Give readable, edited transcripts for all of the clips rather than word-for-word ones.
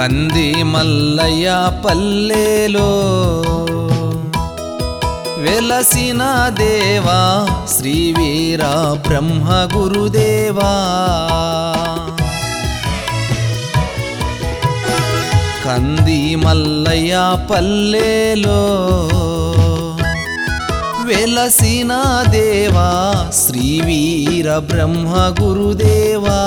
కంది మల్లయ్య పల్లెలో వెలసిన దేవా శ్రీ వీర బ్రహ్మ గురుదేవా. కంది మల్లయ్య పల్లెలో వెలసిన దేవా శ్రీ వీర బ్రహ్మ గురుదేవా.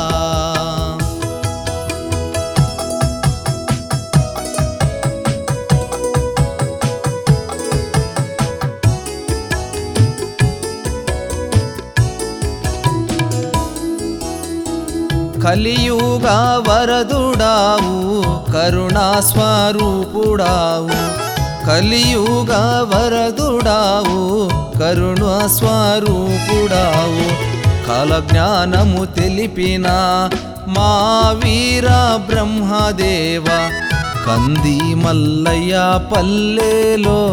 కలియుగ వరదుడావు కరుణా స్వరూపుడావు. కలియుగ వరదుడావు కరుణా స్వరూపుడావు. కాలజ్ఞానము తెలిపిన మా వీర బ్రహ్మదేవ. కంది మల్లయ్య పల్లెలో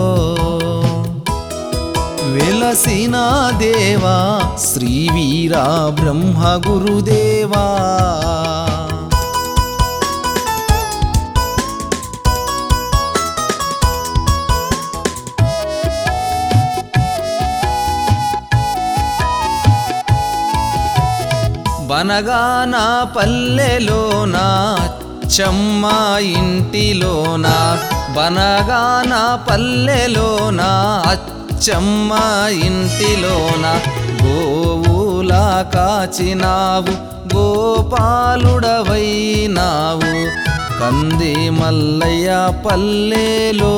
వెలసిన దేవా శ్రీ వీర బ్రహ్మ గురుదేవా. బనగాన పల్లెలోన చెమ్మ ఇంటిలోన. బనగాన పల్లెలోన చెమ్మ ఇంటిలోన గోవుల కాచినావు గోపాలుడవైనావు. కంది మల్లయ్య పల్లెలో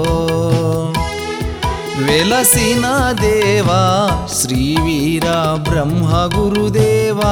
వెలసిన దేవా శ్రీ వీర బ్రహ్మ గురుదేవా.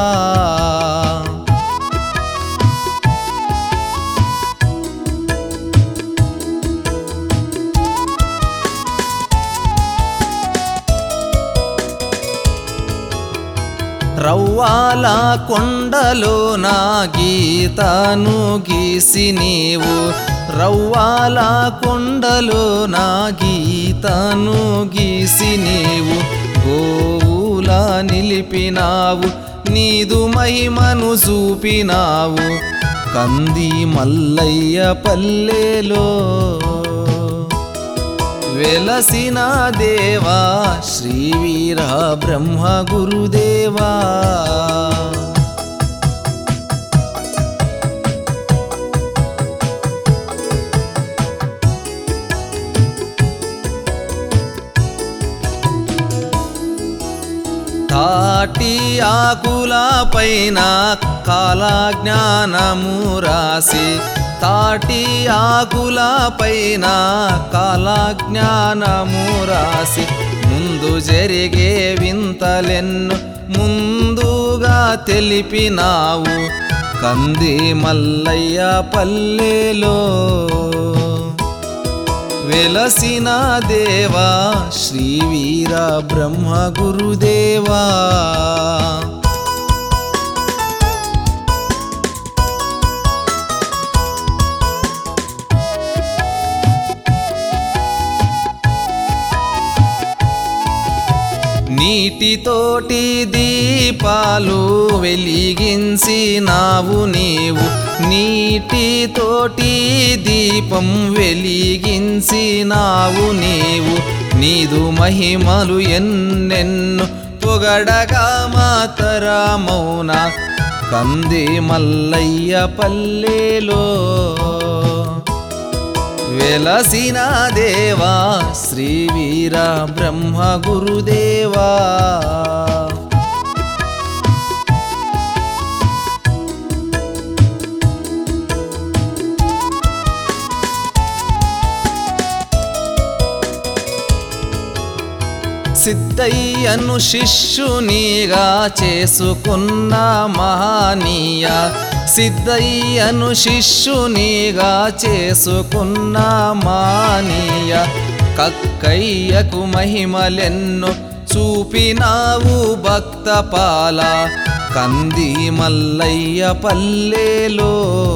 రవ్వాల కొండలోన గీతను గీసి నీవు. రవ్వాల కొండలోన గీతను గీసి నీవు. గోవుల నిలిపినావు నీదు మహిమను చూపినావు. కంది మల్లయ్య పల్లెలో వెలసిన దేవా శ్రీ వీర బ్రహ్మ గురుదేవా. తాటి ఆకుల పైన కాలజ్ఞానము రాసి. తాటి ఆకుల పైన కాలజ్ఞానము రాసి. ముందు జరిగే వింతలెన్ను ముందుగా తెలిపినావు. కంది మల్లయ్య పల్లెలో వెలసిన దేవా శ్రీ వీర బ్రహ్మ గురుదేవా. నీటితోటి దీపాలు వెలిగించినావు నీవు. నీటితోటి దీపం వెలిగించినావు నీవు. నీదు మహిమలు ఎన్నెన్ను పొగడగా మాతరమౌన. కంది మల్లయ్య పల్లెలో వెలసిన దేవా శ్రీ వీర బ్రహ్మ గురుదేవా. సిద్ధయ్యను శిష్యునిగా చేసుకున్న మహనీయ. సిద్ధయ్యను శిష్యునిగా చేసుకున్న మహనీయ. కక్కయ్యకు మహిమలెన్నో చూపినావు భక్తపాల. కంది మల్లయ్య పల్లెలో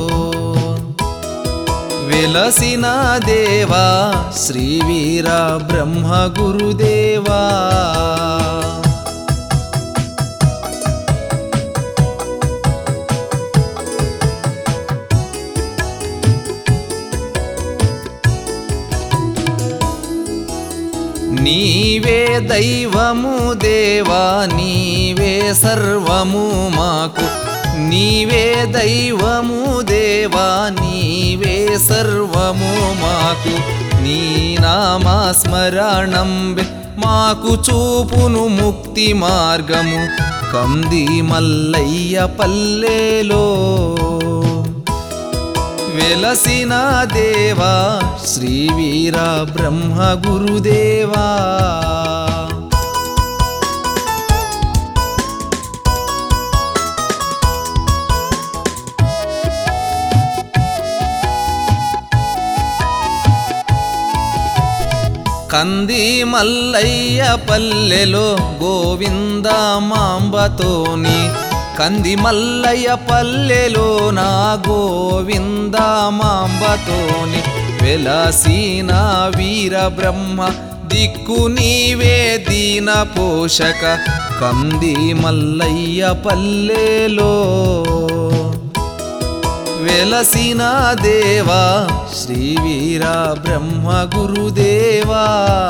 వెలసిన దేవా శ్రీ వీర బ్రహ్మ గురుదేవా. నీవే దైవము దేవా నీవే సర్వము మాకు నీవే దైవము దేవా నీవే సర్వము మాకు నీ నామస్మరణం మాకు చూపును ముక్తి మార్గము కంది మల్లయ్య పల్లెలో వెలసిన దేవా శ్రీ వీర బ్రహ్మ గురుదేవా కంది మల్లయ్య పల్లెలో గోవింద మాంబతోని కంది మల్లయ్య పల్లెలో నా గోవింద మాంబతోని వెలసిన వీర బ్రహ్మ దిక్కు నీవే దీన పోషక కంది మల్లయ్య పల్లెలో వెలసిన దేవా శ్రీ వీర బ్రహ్మ గురుదేవా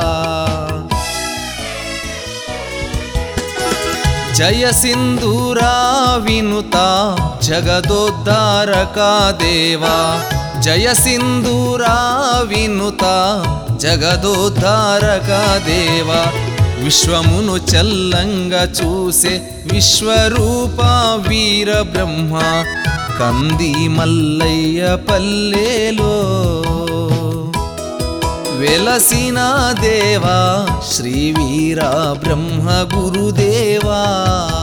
జయ సింధూరా వినుత జగదోద్ధారక దేవా జయ సింధూరా వినుత జగదోద్ధారక దేవా విశ్వమును చల్లంగా చూసే విశ్వరూప వీర బ్రహ్మ కంది మల్లయ్య పల్లెలో వెలసిన దేవా శ్రీ వీర బ్రహ్మ గురుదేవా